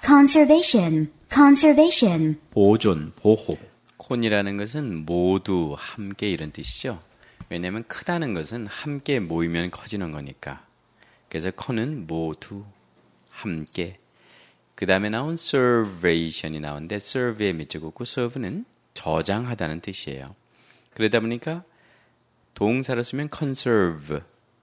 conservation, conservation. 보존, 보호. 콘이라는 것은 모두 함께 이런 뜻이죠. 왜냐하면 크다는 것은 함께 모이면 커지는 거니까. 그래서 콘은 모두 함께. 그 다음에 나온 servation이 나오는데 serve에 밑줄 긋고 serve는 저장하다는 뜻이에요. 그러다 보니까 동사로 쓰면 conserve,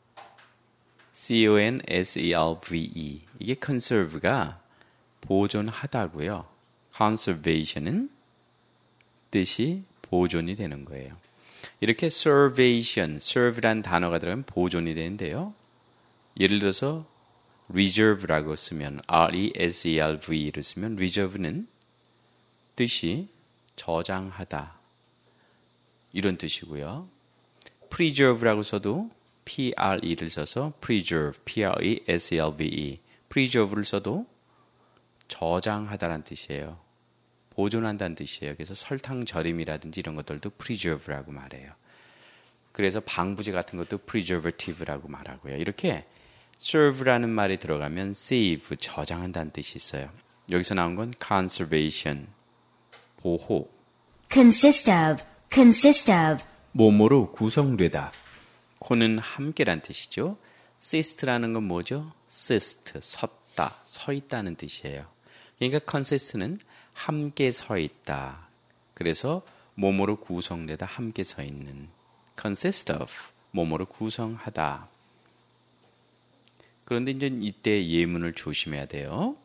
C-O-N-S-E-R-V-E. 이게 conserve가 보존하다고요. conservation은 뜻이 보존이 되는 거예요. 이렇게 servation, serve란 단어가 들어가면 보존이 되는데요. 예를 들어서 reserve라고 쓰면 R-E-S-E-R-V를 쓰면 reserve는 뜻이 저장하다 이런 뜻이고요. preserve라고 써도 P-R-E를 써서 preserve, P-R-E-S-E-R-V-E, preserve를 써도 저장하다라는 뜻이에요. 보존한다는 뜻이에요. 그래서 설탕 절임이라든지 이런 것들도 preserve라고 말해요. 그래서 방부제 같은 것도 preservative라고 말하고요. 이렇게 serve라는 말이 들어가면 save, 저장한다는 뜻이 있어요. 여기서 나온 건 conservation, 보호. Consist of, consist of. 몸으로 구성되다. 코는 함께란 뜻이죠. sist라는 건 뭐죠? sist, 섰다, 서 있다는 뜻이에요. 그러니까 consist는 함께 서 있다. 그래서 몸으로 구성되다, 함께 서 있는. consist of, 몸으로 구성하다. 그런데 이제 이때 예문을 조심해야 돼요.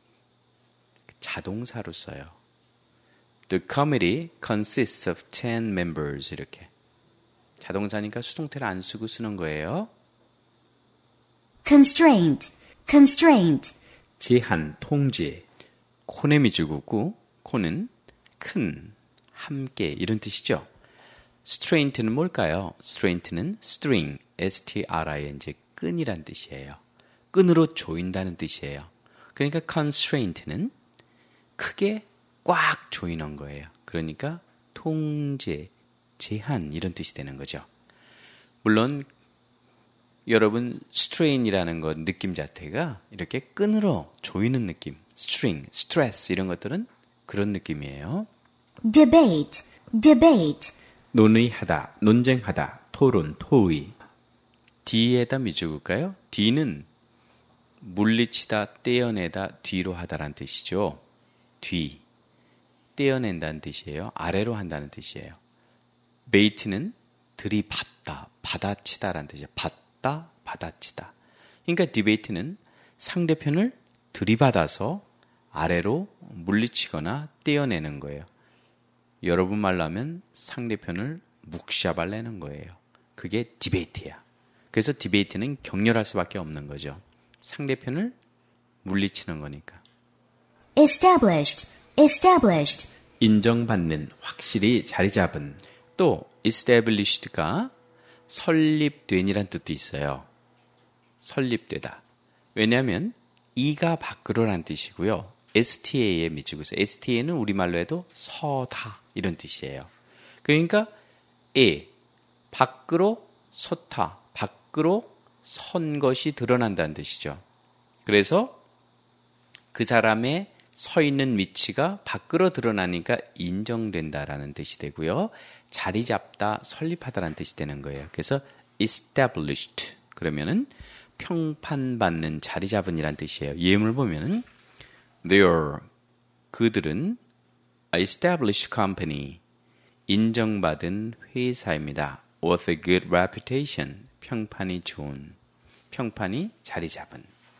자동사로 써요. The committee consists of 10 members 이렇게. 자동사니까 수동태를 안 쓰고 쓰는 거예요. Constraint, constraint. 제한, 통제. 콘에 밑줄 긋고 콘은 큰, 함께 이런 뜻이죠. straint는 뭘까요? straint는 string, S-T-R-I-N-G, 끈이란 뜻이에요. 끈으로 조인다는 뜻이에요. 그러니까 constraint는 크게 꽉 조이는 거예요. 그러니까 통제, 제한 이런 뜻이 되는 거죠. 물론 여러분 strain이라는 것 느낌 자체가 이렇게 끈으로 조이는 느낌, string, stress 이런 것들은 그런 느낌이에요. Debate, debate. 논의하다, 논쟁하다, 토론, 토의. D에다 밑줄 긋을까요? D는 물리치다, 떼어내다, 뒤로 하다라는 뜻이죠. 뒤, 떼어낸다는 뜻이에요. 아래로 한다는 뜻이에요. bait는 들이받다, 받아치다라는 뜻이에요. 받다, 받아치다. 그러니까 디베이트는 상대편을 들이받아서 아래로 물리치거나 떼어내는 거예요. 여러분 말로 하면 상대편을 묵샤발내는 거예요. 그게 디베이트야. 그래서 디베이트는 격렬할 수밖에 없는 거죠. 상대편을 물리치는 거니까. Established, established. 인정받는, 확실히 자리 잡은. 또 established가 설립된이란 뜻도 있어요. 설립되다. 왜냐하면 이가 밖으로란 뜻이고요. STA에 밑줄 그어서 STA는 우리말로 해도 서다 이런 뜻이에요. 그러니까 밖으로 섰다. 밖으로 선 것이 드러난다는 뜻이죠. 그래서 그 사람의 서 있는 위치가 밖으로 드러나니까 인정된다라는 뜻이 되고요. 자리 잡다, 설립하다라는 뜻이 되는 거예요. 그래서 established 그러면은 평판받는, 자리 잡은이란 뜻이에요. 예문을 보면은 They 그들은 a established company 인정받은 회사입니다. With a good reputation 평판이 좋은, 평판이 자리 잡은.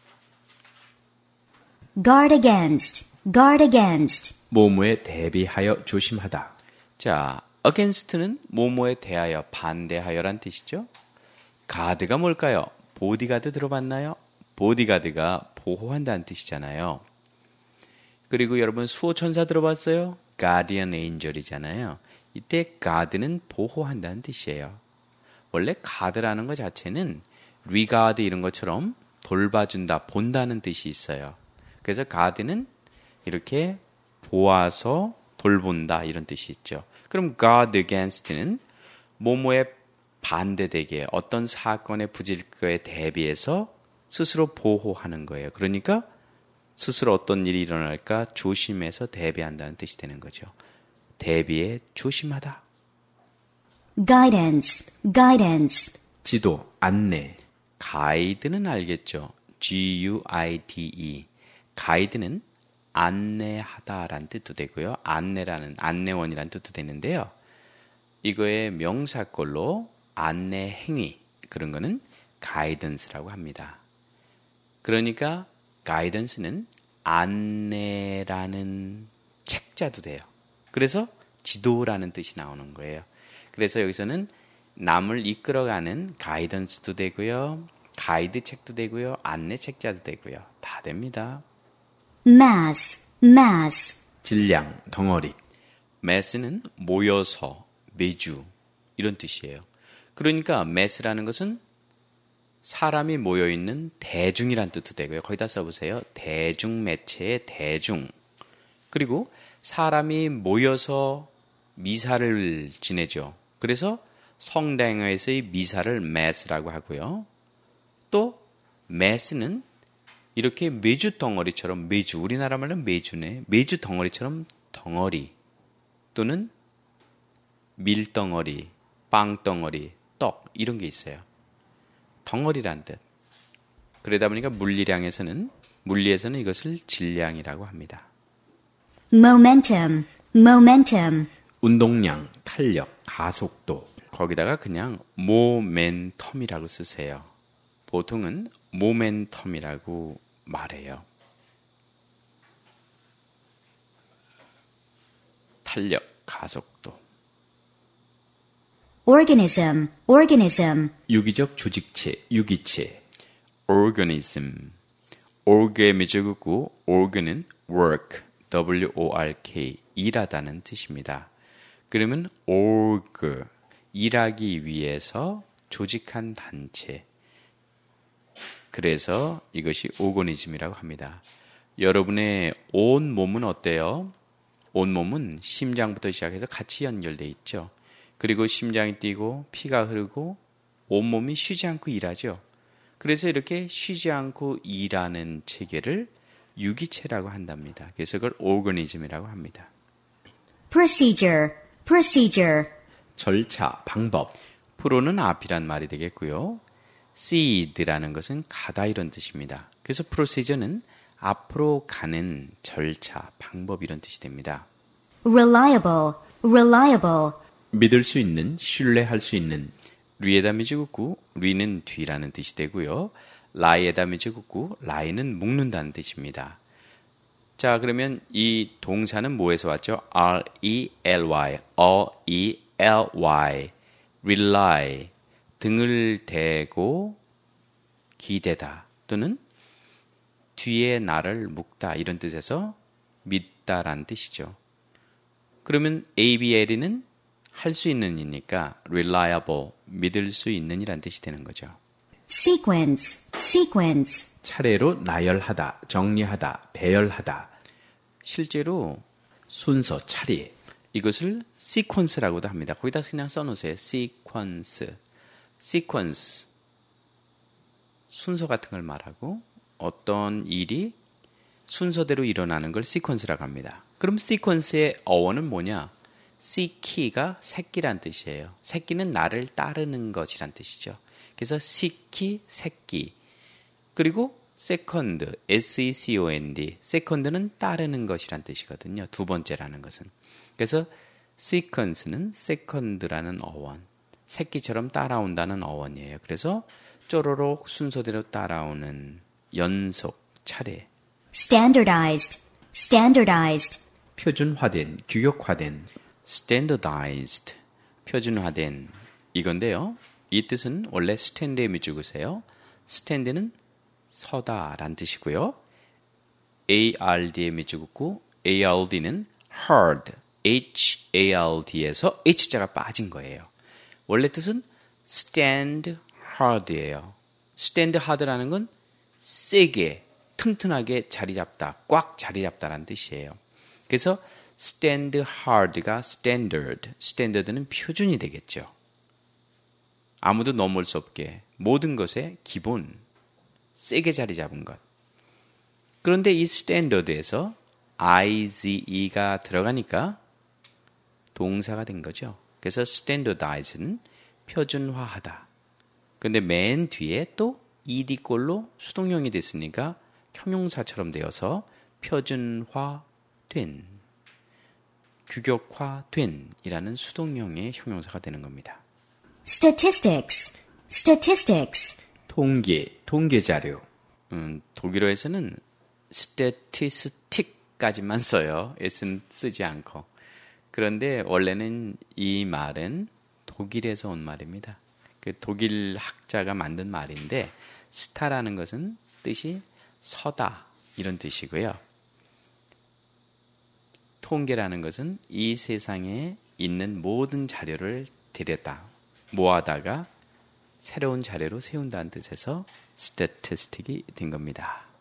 Guard against, guard against. 모모에 대비하여 조심하다. 자, against는 뭐뭐에 대하여, 반대하여란 뜻이죠. 가드가 뭘까요? 보디가드 들어봤나요? 보디가드가 보호한다는 뜻이잖아요. 그리고 여러분 수호천사 들어봤어요? Guardian Angel이잖아요. 이때 가드는 보호한다는 뜻이에요. 원래 가드라는 것 자체는 regard 이런 것처럼 돌봐준다, 본다는 뜻이 있어요. 그래서 가드는 이렇게 보아서 돌본다 이런 뜻이 있죠. 그럼 guard against는 뭐뭐에 반대되게 어떤 사건에 부질거에 대비해서 스스로 보호하는 거예요. 그러니까 스스로 어떤 일이 일어날까 조심해서 대비한다는 뜻이 되는 거죠. 대비에 조심하다. guidance, guidance, 지도, 안내, 가이드는 알겠죠. G-U-I-D-E. 가이드는 안내하다라는 뜻도 되고요. 안내원이라는 뜻도 되는데요. 이거의 명사꼴로 안내 행위, 그런 거는 가이던스라고 합니다. 그러니까 가이던스는 안내라는 책자도 돼요. 그래서 지도라는 뜻이 나오는 거예요. 그래서 여기서는 남을 이끌어가는 가이던스도 되고요. 가이드 책도 되고요. 안내 책자도 되고요. 다 됩니다. mass, mass, 질량, 덩어리, mass는 모여서, 매주 이런 뜻이에요. 그러니까 mass라는 것은 사람이 모여있는 대중이란 뜻도 되고요. 거기다 써보세요. 대중매체의 대중. 그리고 사람이 모여서 미사를 지내죠. 그래서 성당에서의 미사를 mass라고 하고요. 또 mass는 이렇게 메주 덩어리처럼, 메주, 우리나라 말로 메주네. 메주 덩어리처럼 덩어리 또는 밀덩어리, 빵덩어리, 떡 이런 게 있어요. 덩어리란 뜻. 그러다 보니까 물리에서는 이것을 질량이라고 합니다. momentum, momentum, 운동량, 탄력, 가속도, 거기다가 그냥 모멘텀이라고 쓰세요. 보통은 모멘텀이라고 말해요. 탄력, 가속도. organism, organism, 유기적 조직체, 유기체, organism. org의 미적이고 organ은 work, W-O-R-K, 일하다는 뜻입니다. 그러면 org, 일하기 위해서 조직한 단체. 그래서 이것이 오거니즘이라고 합니다. 여러분의 온 몸은 어때요? 온 몸은 심장부터 시작해서 같이 연결돼 있죠. 그리고 심장이 뛰고 피가 흐르고 온몸이 쉬지 않고 일하죠. 그래서 이렇게 쉬지 않고 일하는 체계를 유기체라고 한답니다. 그래서 그걸 오거니즘이라고 합니다. procedure, procedure, 절차, 방법, 프로는 앞이란 말이 되겠고요. seed라는 것은 가다 이런 뜻입니다. 그래서 procedure는 앞으로 가는 절차, 방법 이런 뜻이 됩니다. reliable, reliable, 믿을 수 있는, 신뢰할 수 있는, 리에다 미지국구, 리는 뒤라는 뜻이 되고요. 라이에다 미지국구, 라이는 묶는다는 뜻입니다. 자, 그러면 이 동사는 뭐에서 왔죠? R-E-L-Y, R-E-L-Y, rely, 등을 대고 기대다 또는 뒤에 나를 묶다 이런 뜻에서 믿다라는 뜻이죠. 그러면 ABL은 할 수 있는 이니까 reliable, 믿을 수 있는 이란 뜻이 되는 거죠. sequence, sequence, 차례로 나열하다, 정리하다, 배열하다, 실제로 순서, 차례, 이것을 sequence라고도 합니다. 거기다 그냥 써놓으세요. sequence. sequence. 순서 같은 걸 말하고 어떤 일이 순서대로 일어나는 걸 sequence라고 합니다. 그럼 sequence의 어원은 뭐냐? seek가 새끼란 뜻이에요. 새끼는 나를 따르는 것이란 뜻이죠. 그래서 seek, 새끼. 그리고 second, S-E-C-O-N-D. second는 따르는 것이란 뜻이거든요. 두 번째라는 것은. 그래서 sequence는 second라는 어원. 새끼처럼 따라온다는 어원이에요. 그래서 쪼로록 순서대로 따라오는 연속, 차례. standardized, standardized, 표준화된, 규격화된, standardized, 표준화된 이건데요. 이 뜻은 원래 stand에 미주구세요. stand는 서다란 뜻이고요. ARD에 미주고 ARD는 hard, HARD에서 H자가 빠진 거예요. 원래 뜻은 stand hard예요. stand hard라는 건 세게, 튼튼하게 자리 잡다, 꽉 자리 잡다라는 뜻이에요. 그래서 stand hard가 standard, standard는 표준이 되겠죠. 아무도 넘을 수 없게 모든 것의 기본, 세게 자리 잡은 것. 그런데 이 스탠더드에서 IGE가 들어가니까 동사가 된 거죠. 그래서 standardize는 표준화하다. 근데 맨 뒤에 또 ed꼴로 수동형이 됐으니까 형용사처럼 되어서 표준화된, 규격화된 이라는 수동형의 형용사가 되는 겁니다. statistics, statistics, 통계, 통계자료. 독일어에서는 statistic까지만 써요. s는 쓰지 않고. 그런데 원래는 이 말은 독일에서 온 말입니다. 그 독일 학자가 만든 말인데 스타라는 것은 뜻이 서다 이런 뜻이고요. 통계라는 것은 이 세상에 있는 모든 자료를 데려다 모아다가 새로운 자료로 세운다는 뜻에서 statistic이 된 겁니다.